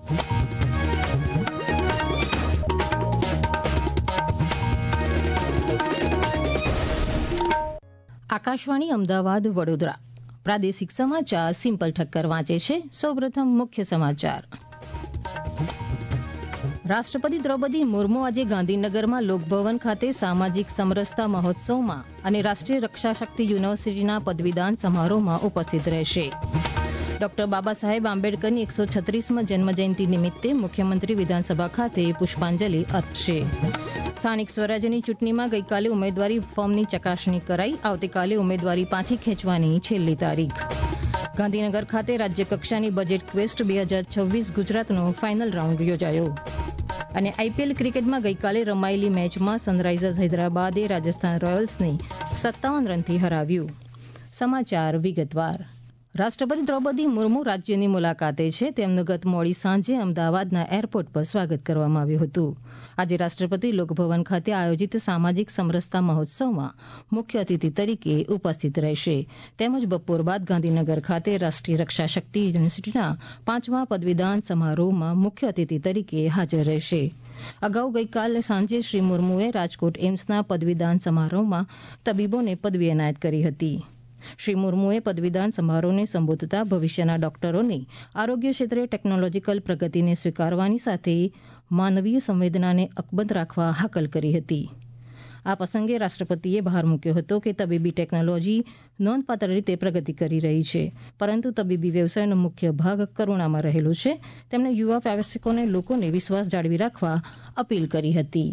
આકાશવાણી અમદાવાદ વડોદરા પ્રાદેશિક સમાચાર સિમ્પલ ઠક્કર વાંચે છે. સૌપ્રથમ મુખ્ય સમાચાર. રાષ્ટ્રપતિ દ્રૌપદી મુર્મુ આજે ગાંધીનગરમાં લોકભવન ખાતે સામાજિક સમરસતા મહોત્સવમાં અને રાષ્ટ્રીય રક્ષા શક્તિ યુનિવર્સિટીના પદવીદાન સમારોહમાં ઉપસ્થિત રહેશે. ડોક્ટર બાબા સાહેબ આંબેડકરની 136મી જન્મજયંતિ નિમિત્તે મુખ્યમંત્રી વિધાનસભા ખાતે પુષ્પાંજલિ અર્પશે. સ્થાનિક સ્વરાજ્યની ચૂંટણીમાં ગઈકાલે ઉમેદવારી ફોર્મની ચકાસણી કરાઈ. આવતીકાલે ઉમેદવારી પાછી ખેંચવાની છેલ્લી તારીખ. ગાંધીનગર ખાતે રાજ્યકક્ષાની બજેટ ક્વેસ્ટ 2026 ગુજરાતનો ફાઇનલ રાઉન્ડ યોજાયો. અને આઈપીએલ ક્રિકેટમાં ગઈકાલે રમાયેલી મેચમાં સનરાઇઝર્સ હૈદરાબાદે રાજસ્થાન રોયલ્સને 57 રનથી હરાવ્યું. સમાચાર વિગતવાર. રાષ્ટ્રપતિ દ્રૌપદી મુર્મુ રાજ્યની મુલાકાતે છે. તેમનું ગત મોડી સાંજે અમદાવાદના એરપોર્ટ પર સ્વાગત કરવામાં આવ્યું હતું. આજે રાષ્ટ્રપતિ લોકભવન ખાતે આયોજિત સામાજિક સમરસતા મહોત્સવમાં મુખ્ય અતિથિ તરીકે ઉપસ્થિત રહેશે. તેમજ બપોર બાદ ગાંધીનગર ખાતે રાષ્ટ્રીય રક્ષા શક્તિ યુનિવર્સિટીના 5મા પદવીદાન સમારોહમાં મુખ્ય અતિથિ તરીકે હાજર રહેશે. અગાઉ ગઈકાલે સાંજે શ્રી મુર્મુએ રાજકોટ એમ્સના પદવીદાન સમારોહમાં તબીબોને પદવી એનાયત કરી હતી. શ્રી મુર્મુએ પદવીદાન સમારોહને સંબોધતા ભવિષ્યના ડોક્ટરોને આરોગ્ય ક્ષેત્રે ટેકનોલોજીકલ પ્રગતિને સ્વીકારવાની સાથે માનવીય સંવેદનાને અકબંધ રાખવા હાકલ કરી હતી. આ પ્રસંગે રાષ્ટ્રપતિએ ભાર મૂક્યો હતો કે તબીબી ટેકનોલોજી નોંધપાત્ર રીતે પ્રગતિ કરી રહી છે, પરંતુ તબીબી વ્યવસાયનો મુખ્ય ભાગ કરુણામાં રહેલો છે. તેમણે યુવા વ્યાવસાયિકોને લોકોને વિશ્વાસ જાળવી રાખવા અપીલ કરી હતી.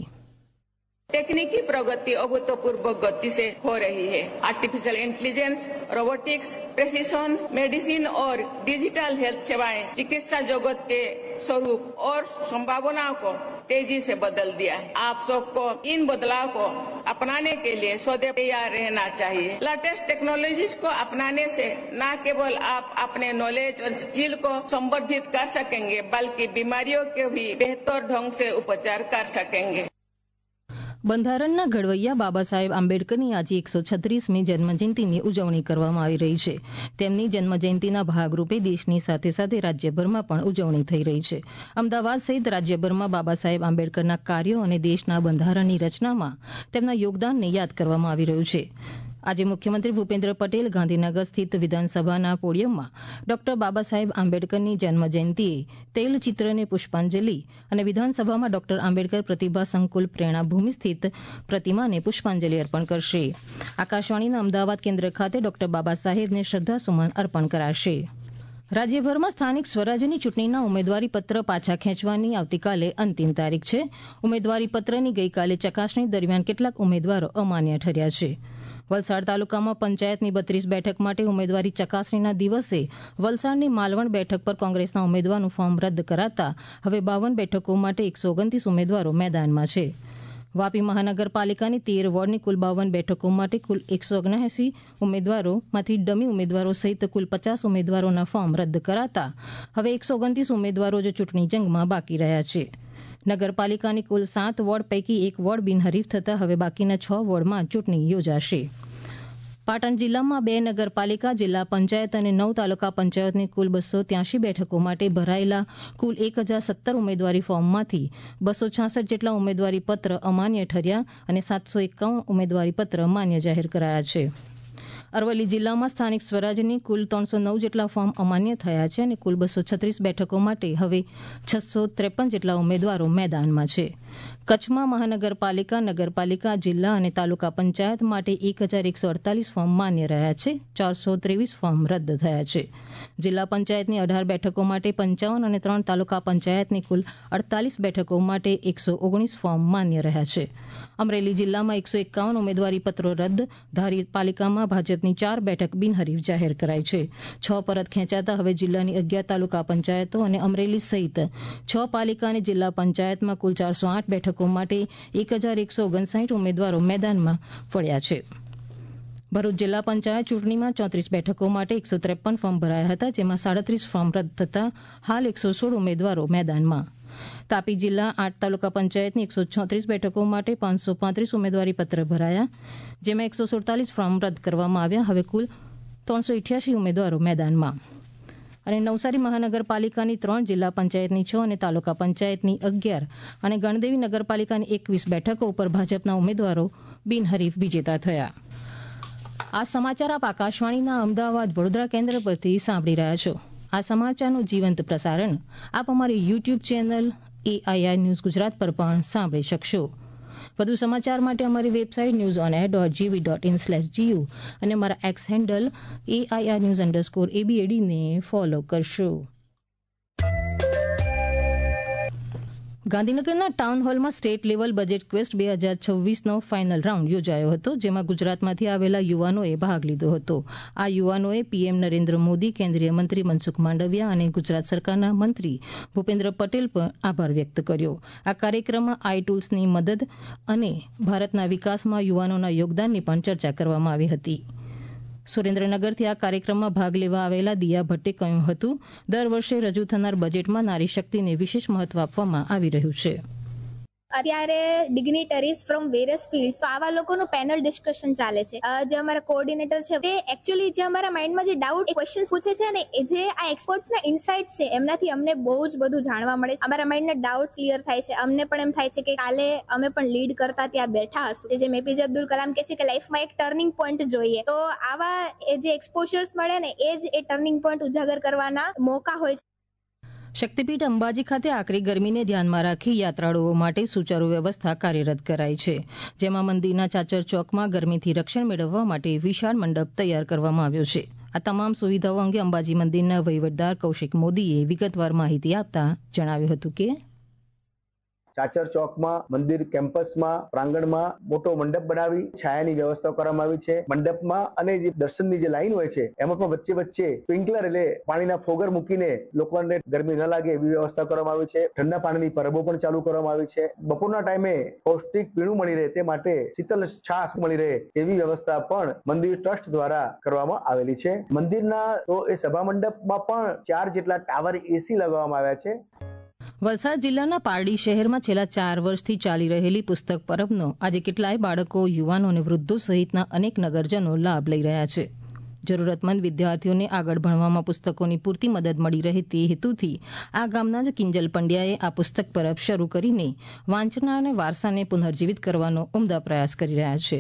तकनीकी प्रगति अभूतपूर्व गति से हो रही है. Artificial intelligence, robotics, precision medicine और डिजिटल हेल्थ सेवाएं चिकित्सा जगत के स्वरूप और संभावनाओं को तेजी से बदल दिया है. आप सबको इन बदलाव को अपनाने के लिए सदैव तैयार रहना चाहिए. लेटेस्ट टेक्नोलॉजीज को अपनाने से न केवल आप अपने नॉलेज और स्किल को संवर्धित कर सकेंगे, बल्कि बीमारियों के भी बेहतर ढंग से उपचार कर सकेंगे. બંધારણના ઘડવૈયા બાબા સાહેબ આંબેડકરની આજે 136મી જન્મજયંતિની ઉજવણી કરવામાં આવી રહી છે. તેમની જન્મજયંતિના ભાગરૂપે દેશની સાથે સાથે રાજ્યભરમાં પણ ઉજવણી થઈ રહી છે. અમદાવાદ સહિત રાજ્યભરમાં બાબા સાહેબ આંબેડકરના કાર્યો અને દેશના બંધારણની રચનામાં તેમના યોગદાનને યાદ કરવામાં આવી રહ્યું છે. આજે મુખ્યમંત્રી ભૂપેન્દ્ર પટેલ ગાંધીનગર સ્થિત વિધાનસભાના પોડિયમમાં ડોક્ટર બાબા સાહેબ આંબેડકરની જન્મજયંતિએ તૈલચિત્રને પુષ્પાંજલિ અને વિધાનસભામાં ડોક્ટર આંબેડકર પ્રતિભા સંકુલ પ્રેરણાભૂમિ સ્થિત પ્રતિમાને પુષ્પાંજલિ અર્પણ કરશે. આકાશવાણીના અમદાવાદ કેન્દ્ર ખાતે ડોક્ટર બાબા સાહેબને શ્રદ્ધાસુમન અર્પણ કરાશે. રાજ્યભરમાં સ્થાનિક સ્વરાજ્યની ચૂંટણીના ઉમેદવારીપત્ર પાછા ખેંચવાની આવતીકાલે અંતિમ તારીખ છે. ઉમેદવારીપત્રની ગઈકાલે ચકાસણી દરમિયાન કેટલાક ઉમેદવારો અમાન્ય ઠર્યા છે. વલસાડ તાલુકામાં પંચાયતની 32 બેઠક માટે ઉમેદવારી ચકાસણીના દિવસે વલસાડની માલવણ બેઠક પર કોંગ્રેસના ઉમેદવારનું ફોર્મ રદ કરાતા હવે 52 બેઠકો માટે 129 ઉમેદવારો મેદાનમાં છે. વાપી મહાનગરપાલિકાની 13 વોર્ડની કુલ 52 બેઠકો માટે કુલ 179 ઉમેદવારોમાંથી ડમી ઉમેદવારો સહિત કુલ 50 ઉમેદવારોના ફોર્મ રદ કરાતા હવે 129 ઉમેદવારો જ ચૂંટણી જંગમાં બાકી રહ્યા છે. નગરપાલિકાની કુલ 7 વોર્ડ પૈકી એક વોર્ડ બિનહરીફ થતા હવે બાકીના 6 વોર્ડમાં ચૂંટણી યોજાશે. પાટણ જિલ્લામાં 2 નગરપાલિકા, જિલ્લા પંચાયત અને 9 તાલુકા પંચાયતની કુલ 283 બેઠકો માટે ભરાયેલા કુલ 1017 ઉમેદવારી ફોર્મમાંથી 266 જેટલા ઉમેદવારી પત્ર અમાન્ય ઠર્યા અને 751 ઉમેદવારી પત્ર માન્ય જાહેર કરાયા છે. અરવલ્લી જિલ્લામાં સ્થાનિક સ્વરાજ્યની કુલ 309 જેટલા ફોર્મ અમાન્ય થયા છે અને કુલ 236 બેઠકો માટે હવે 653 જેટલા ઉમેદવારો મેદાનમાં છે. કચ્છમાં મહાનગરપાલિકા, નગરપાલિકા, જિલ્લા અને તાલુકા પંચાયત માટે 1148 ફોર્મ માન્ય રહ્યા છે. 423 ફોર્મ રદ થયા છે. જિલ્લા પંચાયતની 18 બેઠકો માટે 55 અને 3 તાલુકા પંચાયતની કુલ 48 બેઠકો માટે 119 ફોર્મ માન્ય રહ્યા છે. અમરેલી જિલ્લામાં 151 ઉમેદવારી પત્રો રદ. ધારી પાલિકામાં ભાજપની 4 બેઠક બિનહરીફ જાહેર કરાઈ છે. 6 પરત ખેંચાતા હવે જિલ્લાની 11 તાલુકા પંચાયતો અને અમરેલી સહિત 6 પાલિકા અને જિલ્લા પંચાયતમાં કુલ 408 બેઠકો માટે 1159 ઉમેદવારો મેદાનમાં પડ્યા છે. ભરૂચ જિલ્લા પંચાયત ચૂંટણીમાં 34 બેઠકો માટે 153 ફોર્મ ભરાયા હતા, જેમાં 37 ફોર્મ રદ થતા હાલ 116 ઉમેદવારો મેદાનમાં. તાપી જિલ્લા 8 તાલુકા પંચાયતની 136 બેઠકો માટે 535 ઉમેદવારી પત્ર ભરાયા, જેમાં 147 ફોર્મ રદ કરવામાં આવ્યા. હવે કુલ 388 ઉમેદવારો મેદાનમાં. અને નવસારી મહાનગરપાલિકાની 3 જિલ્લા પંચાયતની 6 અને તાલુકા પંચાયતની 11 અને ગણદેવી નગરપાલિકાની 21 બેઠકો ઉપર ભાજપના ઉમેદવારો બિનહરીફ વિજેતા થયા. આ સમાચાર આપ આકાશવાણીના અમદાવાદ વડોદરા કેન્દ્ર પરથી સાંભળી રહ્યા છો. આ સમાચારનું જીવંત પ્રસારણ આપ અમારી YouTube channel AIR news Gujarat પર પણ સાંભળી શકશો. વધુ સમાચાર માટે અમારી વેબસાઇટ newsonair.gv.in/gu અને અમારા એક્સ હેન્ડલ AIR_news_ABAD ને ફોલો કરશો. ગાંધીનગરના ટાઉન હોલમાં સ્ટેટ લેવલ બજેટ ક્વેસ્ટ 2026નો ફાઇનલ રાઉન્ડ યોજાયો હતો, જેમાં ગુજરાતમાંથી આવેલા યુવાનોએ ભાગ લીધો હતો. આ યુવાનોએ પીએમ નરેન્દ્ર મોદી, કેન્દ્રીય મંત્રી મનસુખ માંડવિયા અને ગુજરાત સરકારના મંત્રી ભૂપેન્દ્ર પટેલ પર આભાર વ્યક્ત કર્યો. આ કાર્યક્રમમાં iTools ની મદદ અને ભારતના વિકાસમાં યુવાનોના યોગદાનની પણ ચર્ચા કરવામાં આવી હતી. સુરેન્દ્રનગરથી આ કાર્યક્રમમાં ભાગ લેવા આવેલા દિયા ભટ્ટે કહ્યું હતું, દર વર્ષે રજૂ થનાર બજેટમાં નારી શક્તિને વિશેષ મહત્વ આપવામાં આવી રહ્યું છે. અત્યારે ડિગ્નિટરીઝ ફ્રોમ વેરિયસ ફિલ્ડ્સ, તો આવા લોકોનું પેનલ ડિસ્કશન ચાલે છે. જે અમારા કોઓર્ડિનેટર છે તે એકચ્યુઅલી જે અમારા માઇન્ડમાં જે ડાઉટ ક્વેશ્ચન્સ પૂછે છે ને, એ જે આ એક્સપર્ટ્સના ઇનસાઇટ્સ છે એમનાથી અમને બહુ જ બધું જાણવા મળે છે. અમારા માઇન્ડના ડાઉટ્સ ક્લિયર થાય છે. અમને પણ એમ થાય છે કે કાલે અમે પણ લીડ કરતા ત્યાં બેઠા હશું. જે એપીજે અબ્દુલ કલામ કહે છે કે લાઈફમાં એક ટર્નિંગ પોઈન્ટ જોઈએ, તો આવા જે એક્સપોઝર્સ મળે ને એ જ એ ટર્નિંગ પોઈન્ટ ઉજાગર કરવાના મોકા હોય છે. શક્તિપીઠ અંબાજી ખાતે આકરી ગરમીને ધ્યાનમાં રાખી યાત્રાળુઓ માટે સુચારુ વ્યવસ્થા કાર્યરત કરાઈ છે, જેમાં મંદિરના ચાચર ચોકમાં ગરમીથી રક્ષણ મેળવવા માટે વિશાળ મંડપ તૈયાર કરવામાં આવ્યો છે. આ તમામ સુવિધાઓ અંગે અંબાજી મંદિરના વહીવટદાર કૌશિક મોદીએ વિગતવાર માહિતી આપતા જણાવ્યું હતું કે ચાચર ચોકમાં મંદિર કેમ્પસમાં પ્રાંગણમાં મોટો મંડપ બનાવી છાયાની વ્યવસ્થા કરવામાં આવી છે. મંડપમાં અને જે દર્શનની જે લાઈન હોય છે એમાં પણ વચ્ચે વચ્ચે સ્પ્રિંકલર એટલે પાણીના ફોગર મૂકીને લોકોને ગરમી ન લાગે એવી વ્યવસ્થા કરવામાં આવી છે. ઠંડા પાણીની પરબો પણ ચાલુ કરવામાં આવી છે. બપોરના ટાઈમે પૌષ્ટિક પીણું મળી રહે તે માટે શીતલ છાશ મળી રહે એવી વ્યવસ્થા પણ મંદિર ટ્રસ્ટ દ્વારા કરવામાં આવેલી છે. મંદિરના તો એ સભા મંડપમાં પણ 4 જેટલા ટાવર એસી લગાવવામાં આવ્યા છે. વલસાડ જિલ્લાના પારડી શહેરમાં છેલ્લા 4 વર્ષથી ચાલી રહેલી પુસ્તક પરબનો આજે કેટલાય બાળકો, યુવાનો અને વૃદ્ધો સહિતના અનેક નગરજનો લાભ લઈ રહ્યા છે. જરૂરતમંદ વિદ્યાર્થીઓને આગળ ભણવામાં પુસ્તકોની પૂરતી મદદ મળી રહે તે હેતુથી આ ગામના જ કિંજલ પંડ્યાએ આ પુસ્તક પરબ શરૂ કરીને વાંચન અને વારસાને પુનર્જીવિત કરવાનો ઉમદા પ્રયાસ કરી રહ્યા છે.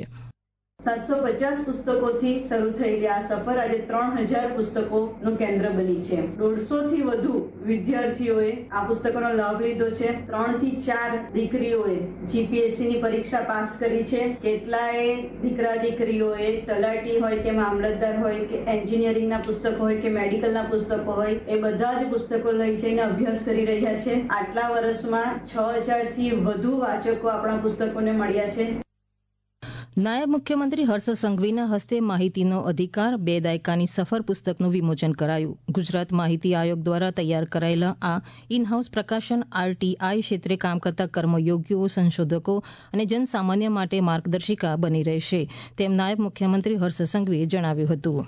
750 પુસ્તકોથી શરૂ થયેલી આ સફર આજે 3000 પુસ્તકોનું કેન્દ્ર બની છે. 150 થી વધુ વિદ્યાર્થીઓએ આ પુસ્તકોનો લાભ લીધો છે. 3 થી 4 દીકરીઓએ જીપીએસસી ની પરીક્ષા પાસ કરી છે. કેટલાય દીકરા દીકરીઓએ તલાટી હોય કે મામલતદાર હોય કે એન્જિનિયરિંગના પુસ્તકો હોય કે મેડિકલના પુસ્તકો હોય એ બધા જ પુસ્તકો લઈ જઈને અભ્યાસ કરી રહ્યા છે. આટલા વર્ષમાં 6000 થી વધુ વાચકો આપણા પુસ્તકોને મળ્યા છે. નાયબ મુખ્યમંત્રી હર્ષ સંઘવીના હસ્તે માહિતીનો અધિકાર 2 દાયકાની સફર પુસ્તકનું વિમોચન કરાયું. ગુજરાત માહિતી આયોગ દ્વારા તૈયાર કરાયેલા આ ઇન હાઉસ પ્રકાશન RTI ક્ષેત્રે કામ કરતા કર્મયોગીઓ, સંશોધકો અને જનસામાન્ય માટે માર્ગદર્શિકા બની રહેશે, તેમ નાયબ મુખ્યમંત્રી હર્ષ સંઘવીએ જણાવ્યું હતું.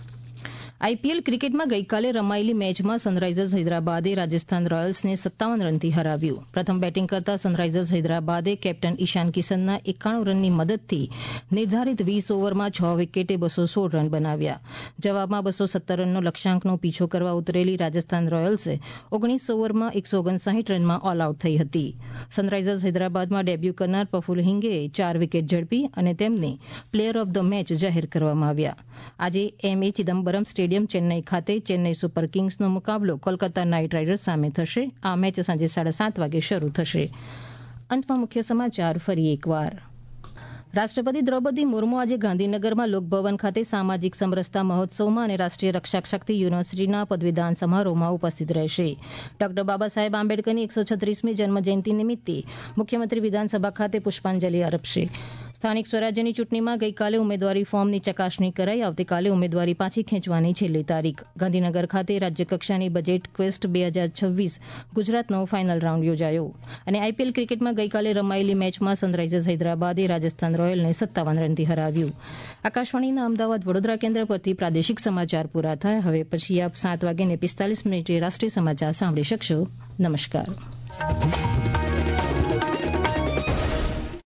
IPL ક્રિકેટમાં ગઈકાલે રમાયેલી મેચમાં સનરાઇઝર્સ હૈદરાબાદે રાજસ્થાન રોયલ્સને 57 રનથી હરાવ્યું. પ્રથમ બેટિંગ કરતા સનરાઇઝર્સ હૈદરાબાદે કેપ્ટન ઈશાન કિશનના 91 રનની મદદથી નિર્ધારિત 20 ઓવરમાં 6 વિકેટે 216 રન બનાવ્યા. જવાબમાં 217 રનનો લક્ષ્યાંકનો પીછો કરવા ઉતરેલી રાજસ્થાન રોયલ્સે 19 ઓવરમાં 159 રનમાં ઓલ આઉટ થઈ હતી. સનરાઇઝર્સ હૈદરાબાદમાં ડેબ્યુ કરનાર પ્રફુલ્લ હિંગેએ 4 વિકેટ ઝડપી અને તેમને પ્લેયર ઓફ ધ મેચ જાહેર કરવામાં આવ્યા. આજે MA ચિદમ્બરમ સ્ટેડિયમ ચેન્નઈ ખાતે ચેન્નઈ સુપર કિંગ્સનો મુકાબલો કોલકાતા નાઇટ રાઇડર્સ સામે થશે. આ મેચ સાંજે 7:30 વાગે શરૂ થશે. અંતમાં મુખ્ય સમાચાર ફરી એકવાર. રાષ્ટ્રપતિ દ્રૌપદી મુર્મુ આજે ગાંધીનગરમાં લોકભવન ખાતે સામાજિક સમરસતા મહોત્સવમાં અને રાષ્ટ્રીય રક્ષક શક્તિ યુનિવર્સિટીના પદવીદાન સમારોહમાં ઉપસ્થિત રહેશે. ડોક્ટર બાબા સાહેબ આંબેડકરની 136મી જન્મજયંતિ નિમિત્તે મુખ્યમંત્રી વિધાનસભા ખાતે પુષ્પાંજલિ અર્પશે. સ્થાનિક સ્વરાજ્યની ચૂંટણીમાં ગઈકાલે ઉમેદવારી ફોર્મની ચકાસણી કરાઈ. આવતીકાલે ઉમેદવારી પાછી ખેંચવાની છેલ્લી તારીખ. ગાંધીનગર ખાતે રાજ્યકક્ષાની બજેટ ક્વેસ્ટ 2026 ગુજરાતનો ફાઇનલ રાઉન્ડ યોજાયો. અને IPL ક્રિકેટમાં ગઈકાલે રમાયેલી મેચમાં સનરાઇઝર્સ હૈદરાબાદે રાજસ્થાન રોયલને 57 રનથી હરાવ્યું. આકાશવાણીના અમદાવાદ વડોદરા કેન્દ્ર પરથી પ્રાદેશિક સમાચાર પૂરા થયા. હવે પછી આપ 7:45 રાષ્ટ્રીય સમાચાર સાંભળી શકશો. નમસ્કાર.